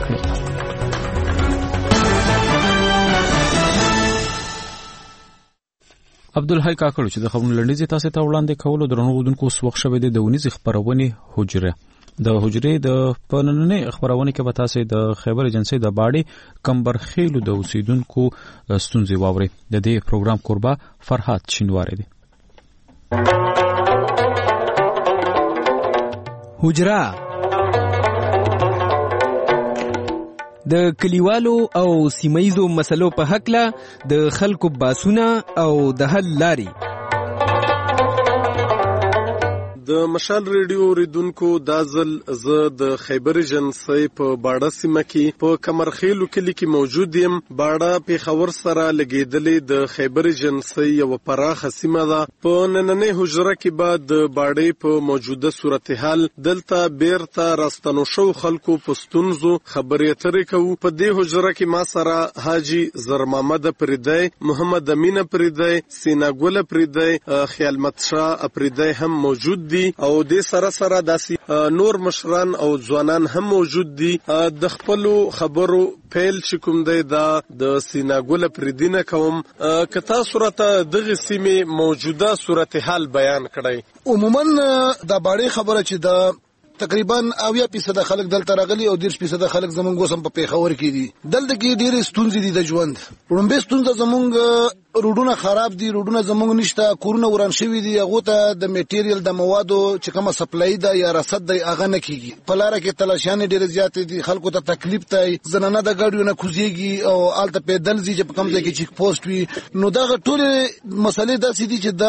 کړې. عبدالحی کاکړ چې د خبرونو لنډیزې تاسو ته وړاندې کولو درنو غوډونکو اوس وخت شوی د ونیز خبرونه حجره د حجره د پنننې خبرونه کې به تاسو د خیبر ایجنسی د باډي کمبرخیلو د اوسیدونکو ستونزې واوري. د دې پروګرام قربا فرحات شینواری دی. حجره د کلیوالو او سیمایزو مسلو په حق له د خلکو باسونه او د حل لاري. د مشال ریډیو ریدونکو دازل ز د خیبر ایجنسی په باډه سیمه کې په کمرخیلو کلی کې موجود یم. باډه پیښور سره لګیدلې د خیبر ایجنسی یو پراخه سیمه ده. په نننې حجره کې بعد د باډې په موجوده صورتحال دلته بیرته راستنو شو خلکو پستونزو خبرې اترې کوو. په دې حجره کې ما سره حاجی زرمحمد پریدی، محمد امین پریدی، سیناګل پریدی، خیالمت شاه پریدی هم موجود دي او د سره داسې نور مشران او ځوانان هم موجود دي. د خپل خبرو پیل چې کوم دی دا د سیناګل پریدینه کوم. کتا صورت دغه سیمه موجوده صورتحال بیان کړی. عموما د باړې خبره چې د تقریبا 80% خلک دلته راغلي او 10% خلک زمونږ وسم په پیښور کې دي. دلته کې ډېر ستونزې دي د ژوند. پرمبه ستونزه زمونږ روډونه خراب دي، روډونه زمونږ نشته، کورونه وران شوي دي. هغه ته د میټیریل د موادو چې کومه سپلای ده یا رصد دی هغه نه کیږي. په لار کې تلاشیانې ډېر زیات دي، خلکو ته تکلیف دی. زنانه د ګاډیو نه کوزيږي او آلته پیدل ځي چې په کوم ځای کې چیک پوسټ وي. نو دا ټول مسلې داسې دي چې دا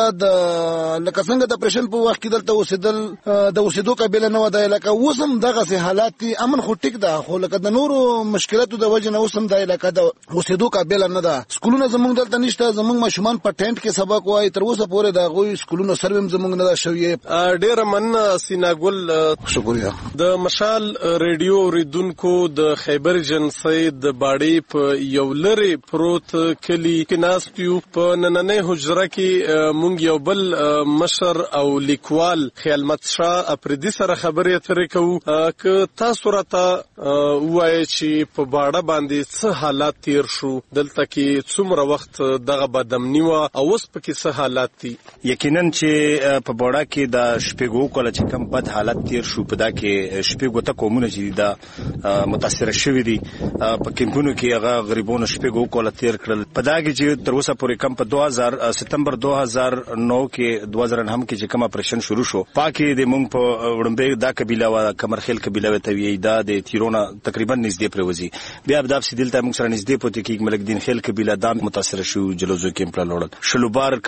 د لکه څنګه د پرشن په وخت کې دلته اوسېدل د اوسېدو قابل نه وای. لکه اوسم دغه سه حالات دي. امن خو ټیک ده، خو لکه د نورو مشکلاتو د وجه نه اوسم د علاقې د اوسېدو قابل نه ده. سکولونه زمونږ دلته نشته. زمونږ ماشومان په ټینټ کې سبق وایي. تر اوسه پورې دا غوي سکولونو سرویم زمونږ نه شوی. ډېر من سیناګل شکریہ. د مشال ریډیو ریدونکو د خیبر ایجنسی د باډي په یو لری پروت کلی کې ناستیو. په نننې حجره کې مونږ یو بل مشر او لیکوال خیالمت شاه اپریدي سره خبرې اترې کوو. که تاسو راته وایي چې په باډه باندې څه حالات تیر شو، دلته کې څومره وخت دغه بدامني و او اوس پکې څه حالات دي؟ یقینا چې په باډه کې د شپږو کله چې کم بد حالات تیر شو، په دا کې شپږو ته قومونه چې دا متاثر شوي دي. په کمپونو کې هغه غریبونو شپږو کله تیر کړل. په دا کې چې تر اوسه پورې کم په 2000 سپتمبر 2009 کې 2009 کې چې کوم اپریشن شروع شو، پاکي د مونږ په وړمبه دا قبيله و کمرخیل قبيله ته وی دا د تیرونه تقریبا نږدې پروزي. بیا د افسي دلته موږ سره نږدې پوت کې ملک دین خیل قبيله دا متاثر شو. جلوزو کې په لوړل شلوبار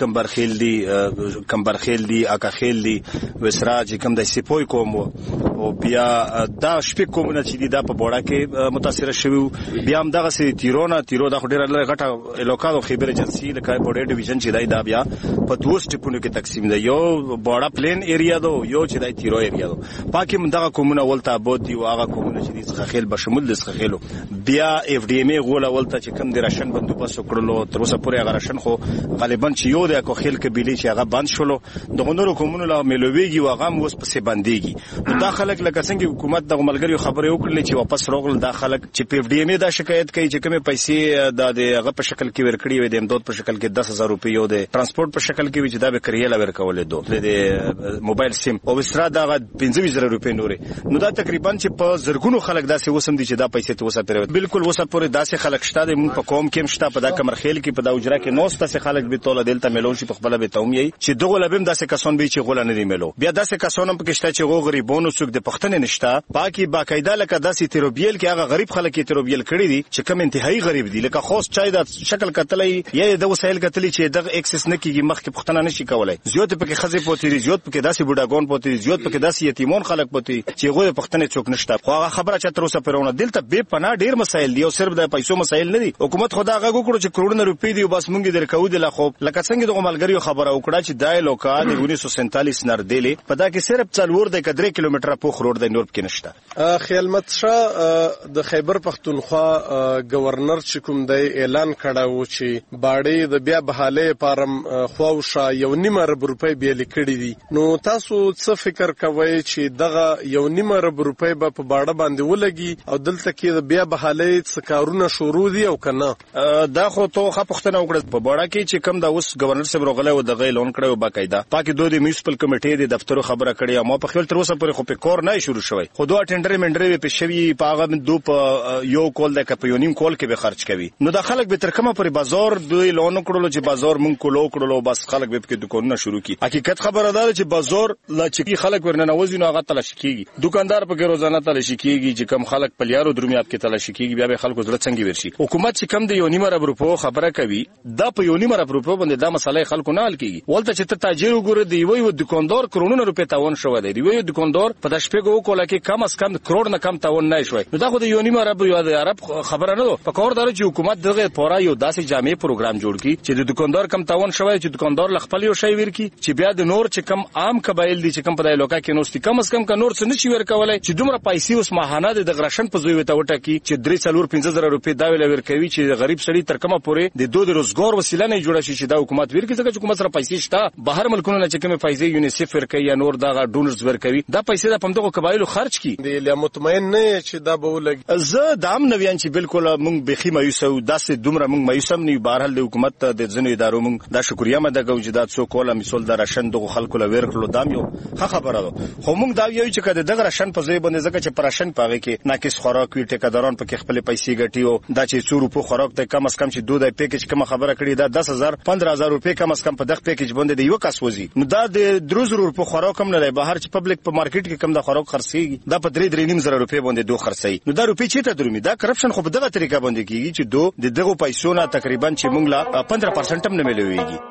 کمبرخیل دی اکا خیل دی وسرا چې کوم د سپوي کوم او بیا دا شپې کومونه چې دا په بوډا کې متاثر شوی. بیا هم دغه سي تیرو د ډېر لږ غټه الوکادو خیبر ایجنسی لکه بوډا ډیویژن چې دا بیا په دوه سټپونو کې تقسیم دی. یو بوډا پلین ایریا دو، یو چې د تیرو ایریا دو. پاکي دغه کومونه ولته ابود دی او هغه کومونه چې د څخه خیل بشمول د څخه خیلو. بیا اف ډی ام ای غوله ولته چې کوم د راشن بندوبست وکړلو. تر اوسه پورې هغه راشن خو غالبا چې یو د اکو خیل قبيله چې هغه بند شولو. دغه نورو کومونه لا ملويږي او هغه اوس پسې بنديږي. نو دا خلک لکه څنګه حکومت د ملګری خبرې وکړلې چې واپس راغل. دا خلک چې پی اف ډی ام ای دا شکایت کوي چې کومه پیسې د هغه په شکل کې ورکړي وي، د امداد په شکل کې 10000 روپۍ او د ترانسپورت په شکل کې چې دا به کریاله ورکولې دوه د موبایل سیم او وسره دا 15000 روپۍ نورې. نو دا تقریبا چې په زرګونو خلک داسې وسم دي چې دا پیسې ته وسه پیروي. بالکل وسه پورې داسې خلک شته د مون په قوم کې مشته. په دا کمرخیل کې په دا اجرا کې نو ستاسو خلک به توله دلته ملون شي په خپل به تومي چې دغه لبم داسې کسان به چې غول نه دی ملو. بیا داسې کسان هم پکې شته چې غریبونو څوک د پښتنې نشته. پاکي باقاعده لکه داسې تیروبیل کې هغه غریب خلک کې تیروبیل کړی دي چې کوم انتهایی غریب دي. لکه خاص چای د شکل کتلې یا د وسایل کتلې چې دغه اکسس نه کیږي مخکې پښتنه نشي کولای. زیات پکې خزې پوتې، زیات پکې داسې بوډاګون پوتې، زیات پکې داسې یتیمون خلک پوتې چې غوې پښتنې څوک نشته. خو هغه خبره چې تر اوسه پرونه دلته به پناه ډیر مسایل دي او صرف د پیسو مسایل نه دي. حکومت خدا هغه وکړو چې کروڑونه روپۍ دی او بس مونږ درکو د لخوا لکه څنګه د ملګریو خبره وکړه چې دای لوکا د 1947 نردلې په دا کې صرف 4 کیلومتره پوخ روډ د نور کې نشته. خیالمت شاه د خیبر پختونخوا گورنر چې کوم دی اعلان کړو چې باړې د بیا بحاله پارم خواوشا 1.5 ارب روپۍ بیل کړي دي. نو تاسو څه فکر کوئ چې دغه 1.5 ارب روپۍ په باړه باندې ولګي او دلته کې د بیا بحاله څه کارونه شروع دي او کنه؟ دا خو ته خپختنه وکړه په باړه کې چې کم دا اوس گورنر صاحب روغله او د غیلون کړو باقاعده پاکي دوه د میونسپل کمیټې د دفترو خبره کړې ما په خپل تر اوسه پورې خو په کور نه شروع شوی. خو دوه ټندر منډرې په شوی په هغه دو په یو کول د کپیونیم کول کې به خرج کوي. نو د خلک به تر کومه پر بازار دوی لون کړلو چې بازار مونږ کولو کړلو بس خلک به په دکانونه شروع کی. حقیقت خبره ده چې بازار لا چې خلک ورننه وځي نو هغه تلاشي کیږي. دکاندار په کې روزانه تلاشي کیږي چې کم خلک پلیارو درومیاب کې تلاشي کیږي بیا به خلکو زړه څنګه ورشي. حکومت چې کم د 1.5 ارب روپو خبره کوي دا په 1.5 ارب روپو باندې دا مسله خلکو نه حل کیږي. ولته چې ته تاجر وګوره دی یو دکاندار کرونو روپې تاون شو دی یو دکاندار په د شپږو کوله کې کم از کم کروڑ نه کم تاون نه شوی. نو دا خو د 1.5 ارب یو د عرب خبره نه ده. په کور دار چې حکومت دغه پورا یو داسې جامع پروګرام جوړ کړي چې د دکاندار کم تاون شوی چې دکاندار خپل یو شی ورکی چې بیا د نور چې کم عام قبایل دي چې کم په دای لوکا کې نوستي کم از کم کا نور څه نشي ورکولای چې دومره پیسې اوس ماهانه د غرشن په زوی وته وټه کی چې 3-4-15 روپۍ دا ویل ورکوي چې غریب سړی تر کومه پورې د دوه روزګار وسیله نه جوړه شي چې دا حکومت ورکی ځکه چې حکومت سره پیسې شته بهر ملکونو نه چې کومه پیسې یونیسف ورکوي یا نور دا ډونرز ورکوي دا پیسې د پمدغه قبایلو خرج کی دی له مطمئن نه چې دا به ولګي. زه د ام نویان چې بالکل مونږ بخي مایوسو داسې دومره مونږ مایوسم نه بهرحال د حکومت د ځنې ادارو مونږ دا شکریا مده کوو چې دا څو کوله مثال د راشن دغه خلکو له ورکړو دام یو خبره ده. خو مونږ دا یو چې کده دغه راشن په ځای باندې ځکه چې پراشن پاږي کې ناقص خوراک وی ټیکاداران په خپل پیسې ګټي او دا چې 100 روپو خوراک ته کم از کم چې دوه پیکیج کوم خبره کړي دا 10,000-15,000 روپۍ کم از کم په دغه پیکیج باندې د یو کس وځي. نو دا د 300 روپو خوراک هم نه دی بهر چې پبلک په مارکیټ کې کم د خوراک خرڅيږي دا په 3.5 روپۍ باندې دوه خرڅي. نو دا روپۍ چې ته درومي دا کرپشن خو په دغه طریقه باندې کیږي چې دوه دغه پیسو نه تقریبا چې مونږ لا 15% هم نه ملويږي.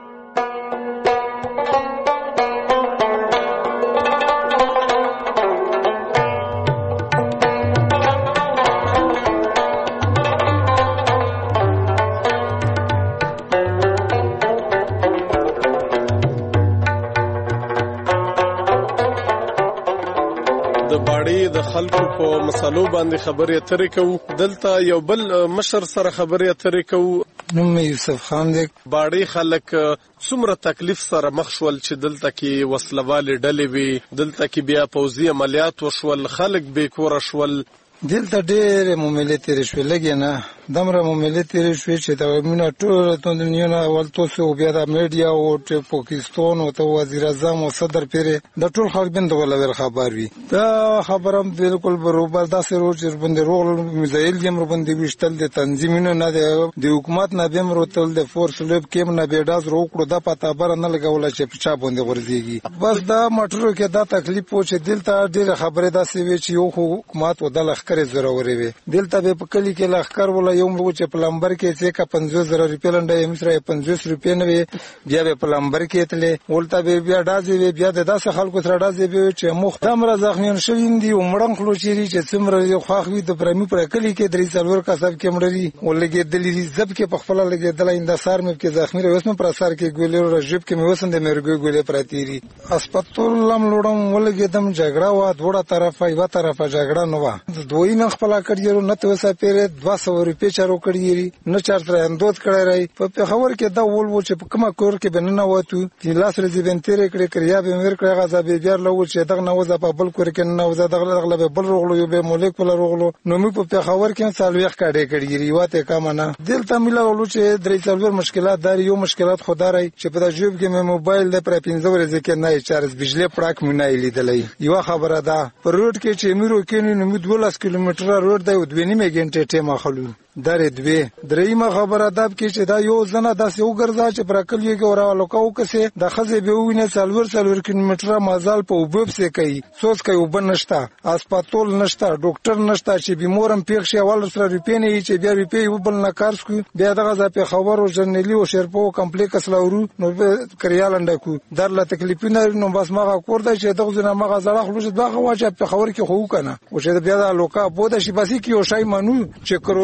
د خلکو په مسالو باندې خبرې اترې کوو. دلته یو بل مشر سره خبرې اترې کوو. نوم یوسف خان دی. باړې خلک څومره تکلیف سره مخ شول چې دلته کې وسلوالې ډلې وي دلته کې بیا پوځي عملیات وشول خلک بې کوره شول. دلته ډېر مملې تیرې شوې لږې نه دمره مملې تیرې شوې چې د مینه ټول دنیا نه اول توسو بیا د میډیا او پاکستان او وزیر اعظم او صدر پیرې د ټول خلک بند ولور خبر وي. دا خبرم بالکل برابر داسې روز باندې رول میزایل یم باندې وشتل د تنظیمونو نه د حکومت نه بیم روتل د فورس لوب کېم نه بیډاز روکړو د پتا بر نه لګول چې په چا باندې ورځيږي. بس دا مټرو کې دا تکلیف و چې دلته ډېر خبره داسې وي چې یو حکومت ودل لخر ضروري وي. دلته به په کلی کې لخر ولا یو مو چې پلمبر کې چې کا 50,000 روپۍ لنډه مصره 50 روپۍ نه وي بیا به پلمبر کې تلې ولته به بیا دازي وي بیا د داسې خلکو سره دازي وي چې مخ دمر زخمیان شوین دي عمرن خلو چیرې چې څومره یو خاخوي د پرمی پر کلی کې 3 کا سب کې مړري ولګي دلی زب کې په خپل لګي دل انده سار مې کې زخمی روسم پر اثر کې ګولې رجب کې مې وسند مرګ ګولې پراتيري اسپیټال لم لوړم ولګي دم جګړه وا دوړه طرفه یو طرفه جګړه نو وا دوی نه خپل کړیرو نه توسه پیره 200 روپۍ چارو کړیری نه چار سره اندوت کړی راي په خبر کې دا ول چې په کومه کور کې بننه وته چې لاس رزي بنتيره کړی کړیا به مر کړی غزا به بیا لو چې دغه نو ز په بل کور کې نه وځه دغه به بل روغلو یو به مولکول روغلو نو مې په خبر کې سالويخ کړی کړیری واته کمنه دلته ملو چې درې څلور مشکلات دار یو مشکلات خدای چې په جوب کې مې موبایل د پر 15 ورځې کې نه چارج بجلی پړک مې نه لیدلې یو خبره ده پر روډ کې چې میرو کې نو 12 کیلومتر روډ دی او 2.5 غنټه ټیم اخلو درې دوی درېمه خبره ده چې دا یو زنه داسې وګرځا چې برکل یې ګورالو کو کسه د خزه به وینه څلور کیلومتره مازال په وبب سه کوي سوس کوي وبنشتا اسپیټال نشتا ډاکټر نشتا چې بیمارم پیښ شي ول سره ریپینې چې بیا ریپی وبل نه کار سکو بیا دغه ځپه خبرو جرنالي او شرپو کمپلیکس لورو نو کریالند کو درله تکلیفونه نو بس ماغه کور دی چې دغه زنه ماغه زړه خلوص دغه واچ په خبر کې خو کنه او چې بیا د لوکا بوده شي بس کې یو شای منو چې کروري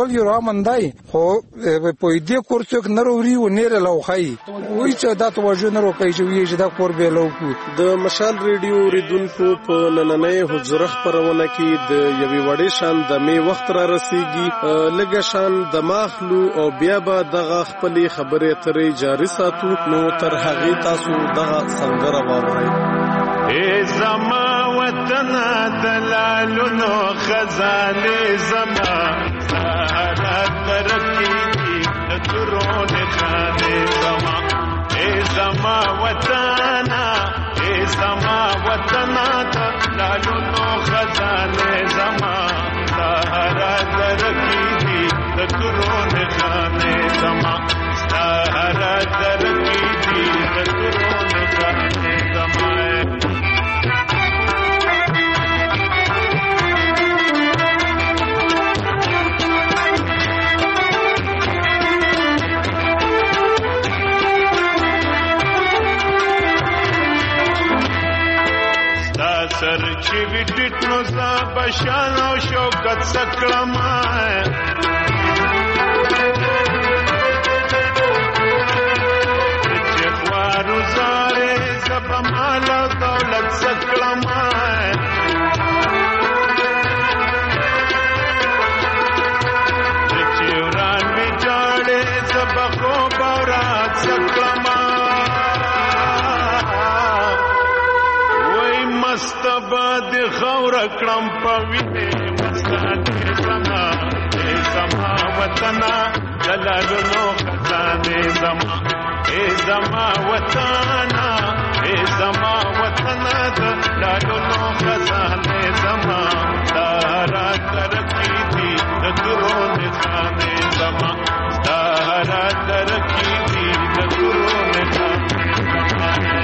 کول یو رامندای خو په دې کورس کې نوروري و نه لوخای وای چې دا توجه نه روکای چې وی چې دا کور به لوکو. د مشال ریډیو ریدونکو په نننۍ حجره خبرونه کې د یوې وړې شان د می وخت را رسیږي لږه شان د ماخلو او بیا به دغه خپلې خبرې اترې جاری ساتو. نو تر هغې تاسو دغه سندره واورئ. ای زما وطن دلالونو خزانه زما سهارا ترکی دی درون خانه زما. ای زما وطن ای زما وطن دلالونو خزانه زما سهارا ترکی دی درون خانه زما سهارا ترکی دی درون خانه زما. سر چې وټټ نو زا بشان او شوکت سکړم چې خوارو زاره زب مال او دولت سکړم چې وران می جاړې زب خو بورات سکړم مستباد خور کړم پوینه مستانه زما ای زما وطنا دلالونو خزانه زما ای زما وطنا ای زما وطنا دلالونو خزانه زما دارا ترکی دی درون خانه زما دارا ترکی دی درون خانه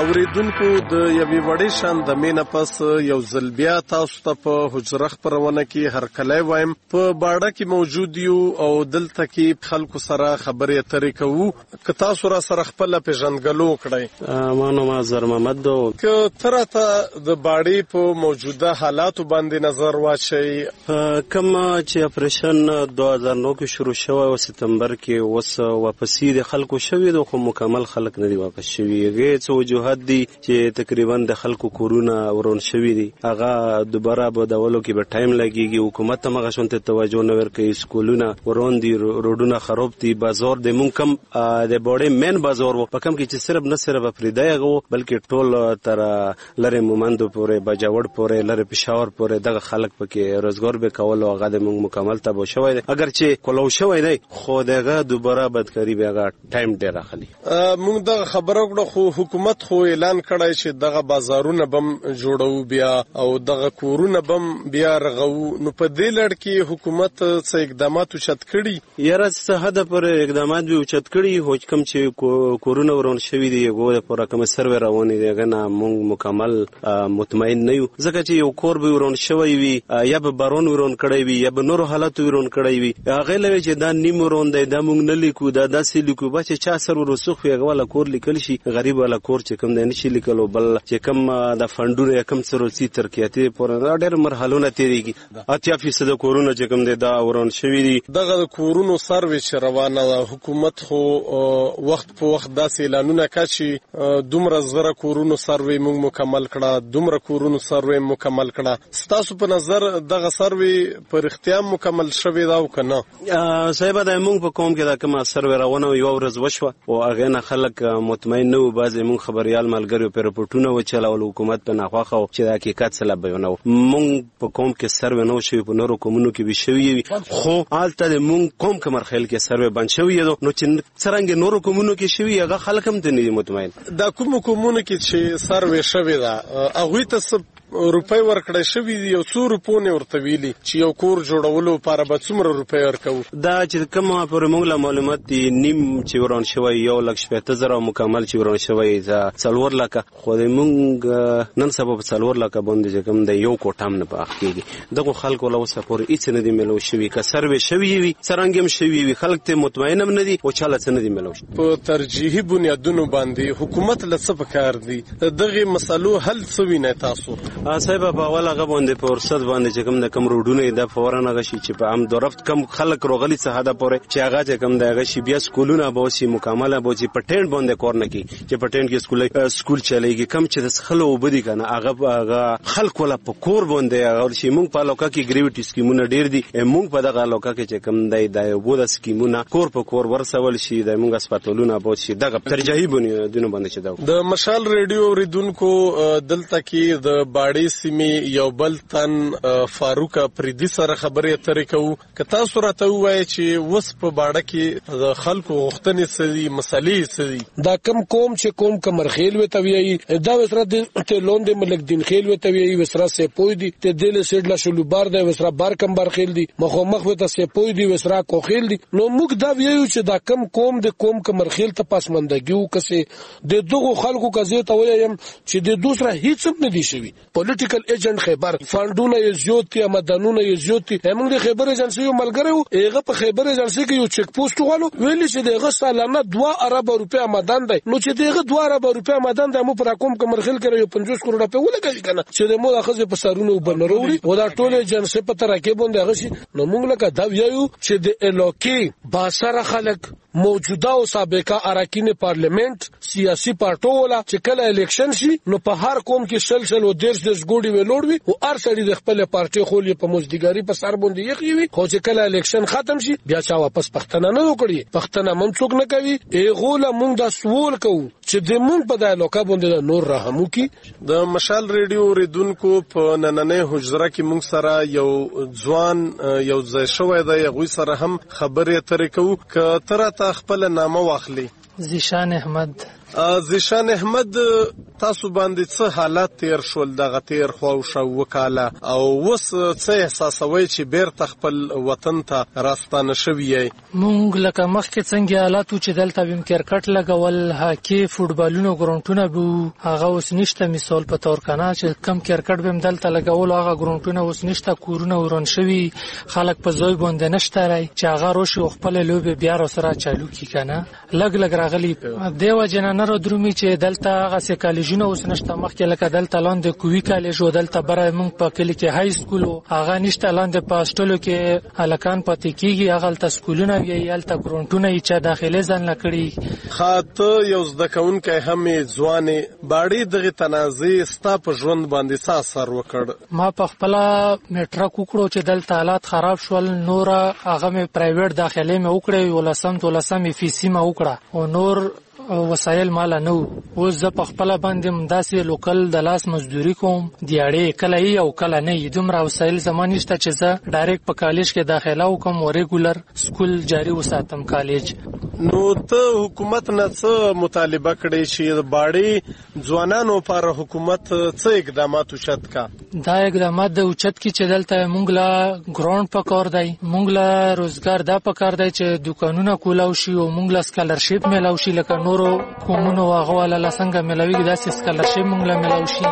اوریدونکو د یوې وړې شان د مینه پس یو ځل بیا تاسو ته په حجره خپرونه کې هرکلی وایم. په باډه کې موجود یو او دلته کې خلکو سره خبرې اترې کوو. که تاسو را سره خپله پیژندګلو وکړئ. ما نوم اظهر محمد دو. که ته راته د باډې په موجوده حالاتو باندې نظر واچوي. کوم چې اپریشن 2009 کې شروع شوی او سپتمبر کې اوس واپسې د خلکو شوي دي، خو مکمل خلک نه دي واپس شوي. څو وجوهات دي چې تقریبا د خلکو کورونه ورون شوي دي، هغه دوباره بدلولو کې به ټایم لګيږي. حکومت ته مغه شونته توجه نه ورکوي. سکولونه ورون دي، روډونه خراب دي، بازار د مونږ کم د بوډۍ مین بازار په کم کې چې صرف نه صرف افریدای غو بلکې ټول تر لری مومندو پورې بجاوړ پورې لری پېښور پورې دغه خلک پکې روزګار به کول او هغه د مونږ مکمل تبو شوی دی. اگر چې کولو شوی دی خو دغه دوباره بدکاری به هغه ټایم ډیر اخلي. مونږ د خبرو کړو خو حکومت خو اعلان کړی چې دغه بازارونه بم جوړو بیا او دغه کورونه بم بیا رغو. نو په دې لړ کې حکومت څه اقدامات اوچت کړي؟ یاره څه حد پر اقدامات به اوچت کړي، خو کوم چې کورونه ورون شوي دي یو پر کوم سروې روانې دي هغه نه مونږ مکمل مطمئن نه یو. ځکه چې یو کور به ورون شوی وي یا به بارون ورون کړی وي یا به نور حالات ورون کړی وي، هغه لوي چې دا نیم ورون دی دا مونږ نه لیکو دا داسې لیکو به چې چا سر ورسوخ وي هغه ولا کور لیکل شي. غریب ولا کور چې کوم د نشي لیکلو بل چې کوم د فندونو کم سروسي ترکیاتي پورې ډېر مرحلونه تیریږي. 80% کورونه چې کوم دا ورون شوی دي. دغه کورونو سروې چې روانه ده، حکومت خو وخت په وخت داسې اعلانونه کوي چې دومره زره کورونو سروې موږ مکمل کړه، دومره کورونو سروې مکمل کړه. ستاسو په نظر دغه سروې پر اختیار مکمل شوی دا او کنه؟ صاحب دا موږ په کوم کې دا کوم سروې روانه یو ورځ وشوه او هغه نه خلک مطمئن نه و. بعضې مونږ خبريال ملګریو په رپورټونه وچلول، حکومت په ناخواخه چې د حقیقت سره بیانو. مونږ په کوم کې سروې نه شوی، په نورو کومونو کې به شوی خو حالت د مونږ کوم کمرخیل کې سروې بند شوی نو چې څنګه نورو کومونو کې شوی هغه خلک هم ته نه مطمئن. دا کوم کومونو کې چې سروې شوی دا هغه ته روپۍ ورکړی شوي دي او څو روپو نه ورته ویلي چې یو کور جوړولو لپاره به څومره روپۍ ورکوو؟ دا چې کومه پورې موږ له معلومات دي نیم چې وران شوی 1,50,000 مکمل چې وران شوی 4 لکه، خو د موږ نن سبا په 4 لکه باندې چې کوم د یو کوټام نه پاخ کېږي. دغه خلکو له اوسه پورې هیڅ نه دي ملو شوي. که سروې شوي وي څرنګه هم شوي وي خلک ته مطمئن هم نه دي او چاله څه نه دي ملو. په ترجیحي بنیادونو باندې حکومت له څه پکار دي دغه مسلو حل څه وینئ تاسو؟ صاحب په اول هغه باندې په فرصت باندې چې کوم د کم روډونه د فورن هغه شي چې په عام درفت کم خلک روغلي څه حدا پورې چې هغه چې کم د هغه شي بیا سکولونه به شي مکمله به چې پټند باندې کور نه کی چې پټند کې سکول چلےږي کم چې د خلو وبدي کنه هغه خلک ولا په کور باندې هغه شي. مونږ په لوکا کې گریویټي سکیمونه ډیر دي، مونږ په دغه لوکا کې چې کم د یو بوده سکیمونه کور په کور ورسول شي د مونږ هسپتالونه به شي دغه ترجیحي بنیادونه باندې چې دا د مشال ریډیو ریدونکو دلته کې د باډي سیمې یو بل تن فاروق پریدي سره خبرې اترې کوو. که تاسو راته ووایئ چې اوس په باډه کې د خلکو غوښتنې څه دي، مسلې څه دي؟ دا کم کوم چې کوم کمرخیل ورته وایي دا وسره د لوند ملک دین خیل ورته وایي وسره سپوی دي ته دل سیډلا شلوبار دی وسره بار کم بار خیل دي مخ ورته سپوی دي وسره کو خیل دي. نو موږ دا وایو چې دا کم کوم د کوم کمرخیل ته پاسماندګي وکسي د دغه خلکو کزه ته وایم چې د دوسرا هیڅ نه دي شوی. پولیټیکل ایجنټ خیبر فاندونه یې زیات دي، مدنونه یې زیات دي. موږ د خیبر ایجنسی یو ملګری هغه په خیبر ایجنسی کې یو چک پوسټ غواړو ویلي چې دغه سالانه 2 ارب روپیا آمدن دی. نو چې دغه 2 ارب روپیا آمدن دی مو پر کوم کمرخیل کې یو 50 کروڑ په ولګي کنه چې د مو اخذ په سرونو وبنروړي او دا ټول ایجنسی په ترکه باندې هغه شي. نو موږ لکه دا ویو چې د الوکی باسره خلک موجوده او سابقه اراکین پارلیمنت سیاسي پارټو ولا چې کله الیکشن شي نو په هر قوم کې شل او دیرش ګوډي ویلوړوي او هر سړي د خپل پارټي خولې په مزدګاری په سر باندې یخوي. خو چې کله الیکشن ختم شي بیا چا واپس پښتنه نه وکړي، پښتنه منڅوک نه کوي. ایغه مونږ دا سوال کوو چې د مونږ په دای لوکا باندې نور رحمو کی. د مشال ریډیو ریدونکو په نننې حجره کې مونږ سره یو ځوان یو ځای شوی دی، غوي سره هم خبرې اترې کوو. که تر تا خپل نامه واخلي؟ زیشان احمد. زیشان احمد تاسو باندې څه حالات تیر شول دغه تیر خو شو وکاله او وس څه احساسوي چې بیرته خپل وطن ته راستانه شوی مونږ لکه مخکې څنګه حالات چې دلته بیم کرکټ لګول هاکی فوټبالونو ګراونډونه بو هغه اوس نشته مثال په تور کنه چې کم کرکټ بیم دلته لګول هغه ګراونډونه اوس نشته کورونه ورن شوی خلک په ځای باندې نشته راي چې هغه روشي خپل لوب بیا سره چالو کی کنه لګ راغلی دیو جنانه رو درومي چې دلته هغه سکالجونه اوس نشته مخکې لکه دلته لاندې کوي کالج او دلته بره مونږ په کلی کې های سکول هغه نشته لاندې په هاستلو کې الکان پاتې کیږي هغه تل سکولونه وی یالته ګراونډونه چې داخله ځان لکړي خاطه یو ځدکونکې هم ځوانې باړي دغه تنازع ستا په ژوند باندې اثر وکړ ما په خپل میټرک وکړو چې دلته حالات خراب شول نور هغه مې پرایویټ داخله مې وکړې ولسم فیسی ما وکړه او نور وسایل مال نه و زه په خپل باندې مداسې لوکل د لاس مزدوري کوم دیاړې کله یې او کله نه دومره وسایل زمانه شته چې زه ډایرکټ په کالج کې داخله وکم او ریګولر سکول جاری وساتم کالج نو ته حکومت نه څه مطالبه کړې چې باړي ځوانانو پر حکومت څه اقدامات وشت کا دا اقدامات د اوچت کې چې دلته مونږ لا ګراوند پکار دی مونږ لا روزګار دا پکار دی چې دکانونه کولاو شي او مونږ لا سکالرشپ ملاو شي لکه نورو کومونو هغه ولا څنګه ملاوي داسې سکالرشپ مونږ لا ملاو شي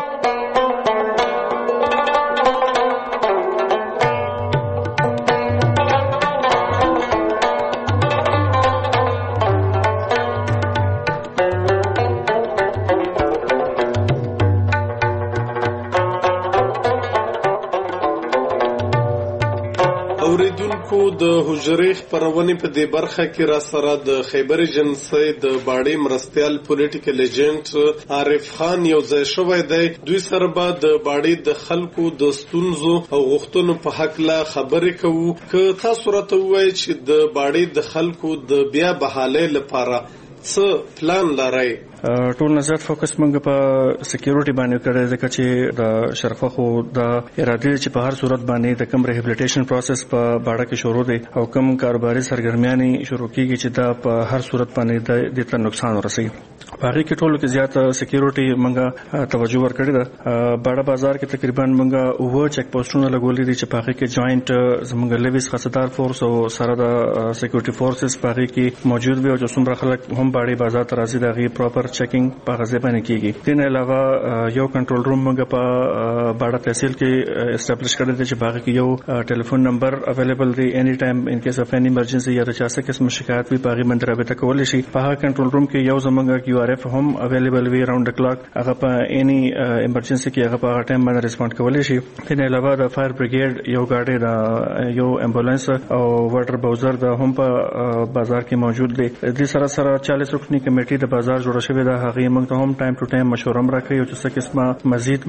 د حجرې خبرونه په دې برخه کې را سره د خیبر ایجنسی د باړې مرستيال پولیټیکل ایجنټ عارف خان یو ځای شوی دی دوی سره به د باړې د خلکو د ستونزو او غوښتنو په حق لا خبرې کوو که تاسو راته وایي چې د باړې د خلکو د بیا بحالۍ لپاره څه پلان لرئ ټول نظر فوکس موږ په سکیورټي باندې کړی ځکه چې د شرفه خو د اراده چې په هر صورت باندې د کم ریهابلیټیشن پروسس په باړه کې شروع دی او کم کاروباري سرګرمیانې شروع کیږي چې دا په هر صورت باندې د ته نقصان ورسوي په هغه کې ټولو کې زیات سکیورټي موږ توجه ورکړی ده باړه بازار کې تقریبا موږ اوه چک پوسټونه لګولې دي چې په هغه کې جوائنټ زموږ لیویس خاصدار فورس او سره د سکیورټي فورسز په هغه کې موجود وي او چې څومره خلک هم باړې بازار ته راځي دغه پراپر چیکینګ په غزه باندې کیږي دین علاوه یو کنټرول روم موږ په باړه تحصیل کې اسټابلیش کړی دی چې باغ کې یو ټلیفون نمبر اویلیبل دی اني ټایم ان کیس اف اني ایمرجنسي یا د چا څه قسم شکایت وي باغ باندې رابطه کولای شي په هغه کنټرول روم کې یو زمونږ کیو آر اف هم اویلیبل وي راوند د کلاک هغه په اني ایمرجنسي کې هغه په ټایم باندې ریسپونډ کولای شي دین علاوه د فایر بریګیډ یو ګاډي د یو امبولانس او واټر باوزر د هم په بازار کې موجود دی د سره 40 رکنی کمیټې د بازار جوړه شوې ده هغه موږ ته هم ټایم ټو ټایم مشوره راکوي او چې څه قسمه مزید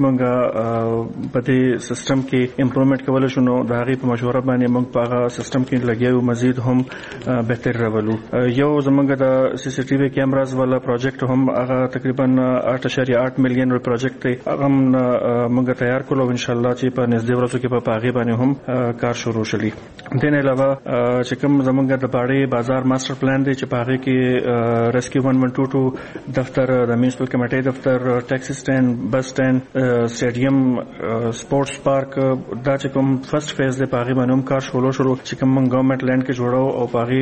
موږ په دې سیستم کې امپروومنت کولای شو نو د هغه په مشوره باندې موږ په هغه سیستم کې لګیو مزید هم بهتر راولو یو زمونږ د سی سی ټي وي کیمراز والا پروجیکټ هم هغه تقریبا 8.8 میلیون پروجیکټ دی هغه موږ تیار کړو ان شاء الله چې په نږدې ورځو کې په هغه باندې هم کار شروع شلی دین علاوه چې کوم زمونږ د باړې بازار ماستر پلان دی چې په هغه کې ریسکیو 1122 دفتر د میونسپل کمیټې دفتر ټیکسی سټینډ بس سټینډ سټیډیم سپورتس پارک دا چې کوم فرست فیز د پاغي باندې کار شروع چې کوم ګورنمنت لینډ کې جوړاو او پاغي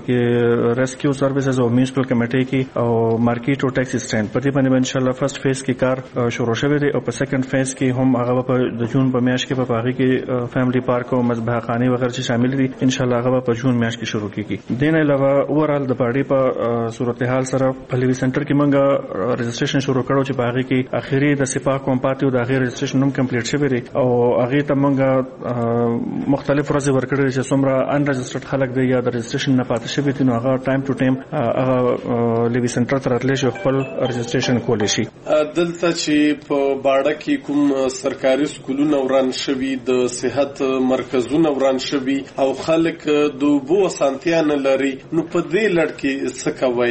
کې ریسکیو سروسز او میونسپل کمیټې کې او مارکیټ او ټیکسی سټینډ په دې باندې ان شاء الله فرست فیز کې کار شروع شوی دی او په سیکنډ فیز کې هم هغه په د جون په میاشت کې په پاغي کې فیملی پارک او مذبح خانه وغیرہ چې شامل دي ان شاء الله هغه په جون میاشت کې شروع کیږي دین علاوه اورال د باډي په صورتحال سره په لیوی سنټر کې موږ رجسټریشن شروع کړو چې باغی کې اخیری د سپاق کوم پاتیو د غیر رجسټریشن هم کمپلیټ شوی دی او هغه ته موږ مختلف ورځې ورکړل چې څومره ان رجسټرډ خلک دی یا د رجسټریشن نه پاتې شوی دي نو هغه ټایم ټو ټایم هغه لیوی سنټر ته راتلی شي خپل رجسټریشن کولی شي دلته چې په باړه کې کوم سرکاري سکولونه وران شوی د صحت مرکزونه وران شوی او خلک د بو سانتیا نه لري نو په دې لړ کې څه کوي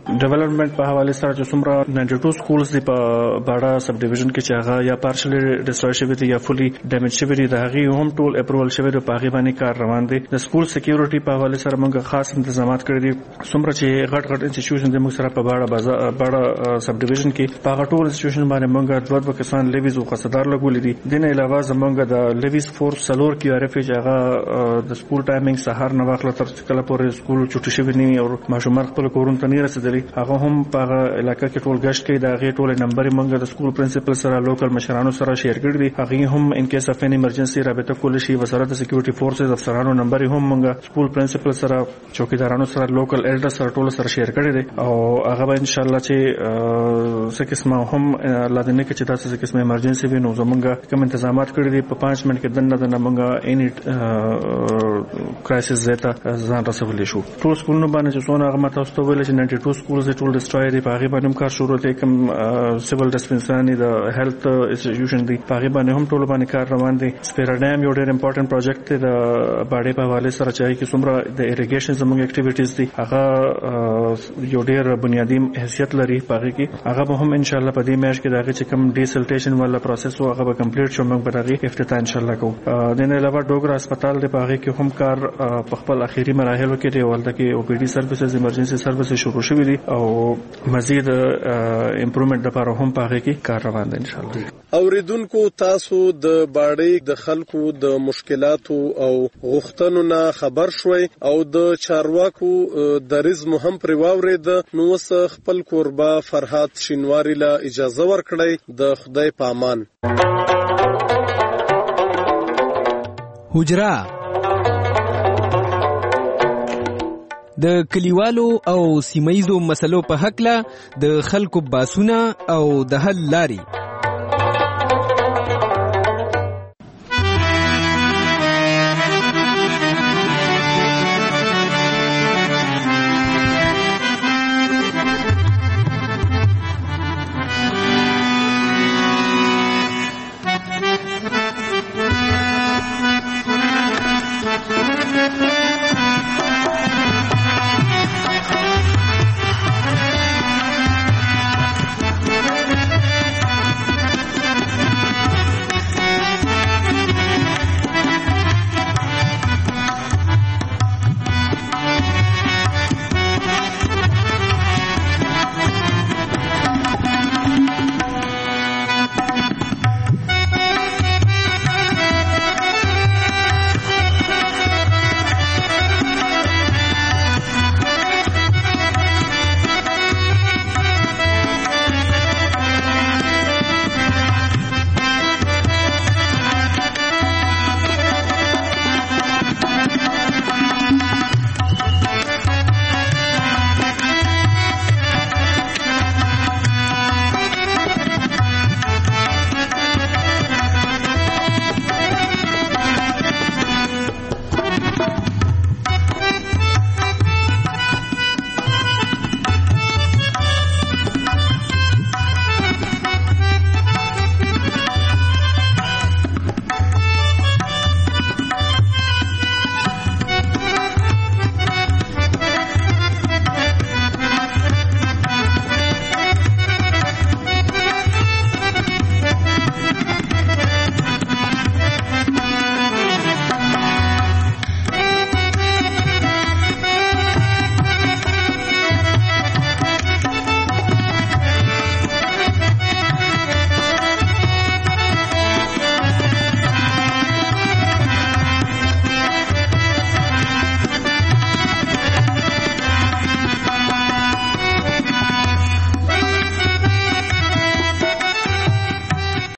ډیولپمنٹ په حواله سره چې څومره 92 سکولز دی په باډا سب ډیویژن کې چې هغه یا پارشلی ډیسټروی شوی دي یا فولي ډیمیج شوی دي د هغه هم ټول اپروول شوی دی په هغه باندې کار روان دی. د سکول سکیورټي په حواله سره موږ خاص تنظیمات کړی دي. څومره چې غټ انسټیټیوشن د موږ سره په باډا سب ډیویژن کې په هغه ټول انسټیټیوشن باندې موږ دوه کسان لیویز او قصدار لګولې دي. دین علاوه زمونږ د لیویز فورس سلور کیو ار اف چې هغه د سکول ټایمینګ سهار نه واخله تر کله پورې سکول چټي شوی نه او ماشومان خپل کورونو ته نه رسیدلي. هغه هم په علاقې کې ټول غشت کوي. دا غي ټول نمبر موږ د سکول پرنسپل سره لوکل مشرانو سره شیر کړی دي. هغه هم ان کیس اف ان ایمرجنسي رابطه کول شي. وزارت سکیورټي فورسز افسرانو نمبر هم موږ سکول پرنسپل سره چوکیدارانو سره لوکل ایلډر سره ټول سره شیر کړی دي او هغه به ان شاء الله چې څه قسمه هم لادنه کې چې تاسو څه قسمه ایمرجنسي وي نو زمونږ کوم تنظیمات کړی دي په 5 منټ کې دنه موږ اني کرایسس زیاته ځان رسولې شو. ټول سکولونو باندې چې څونه هغه متاسو ته ویل چې 92 سکولز ټول ډیسټروی دي. په هغه باندې کار شروع دی. کوم سیول ډسپنسری د هیلث انسټیټیوشن دي په هغه باندې هم ټول باندې کار روان دي. سپیراډام یو ډېر امپورټنت پروجیکټ دی د باډې په حواله سره چې کې څومره د اریګیشن زموږ اکټیویټیز دي هغه یو ډېر بنیادی حیثیت لري. په هغه کې هغه به هم ان شاء الله په دې میاشت کې دغه چې کوم ډیسلټیشن ولا پروسس او هغه به کمپلیټ شو. موږ به دغه افتتاح ان شاء الله کوو. د نه علاوه ډوګرا هسپتال دی په هغه کې هم کار په خپل اخیری مراحلو کې دی. ولته کې او پی ډي سرویسز ایمرجنسي سرویسز شروع شوې دي او مزید امپروومنت لپاره هم په هغه کې کار روان دی ان شاء الله. اوریدونکو تاسو د باډې د خلکو د مشکلاتو او غوښتنو نه خبر شوي او د چارواکو دریز مهم پر واورید. نو وس خپل کوربه فرحات شینواری له اجازه ورکړی. د خدای پامان. حجرا د کلیوالو او سیمایزو مسلو په حق له د خلکو باسونه او د حل لاري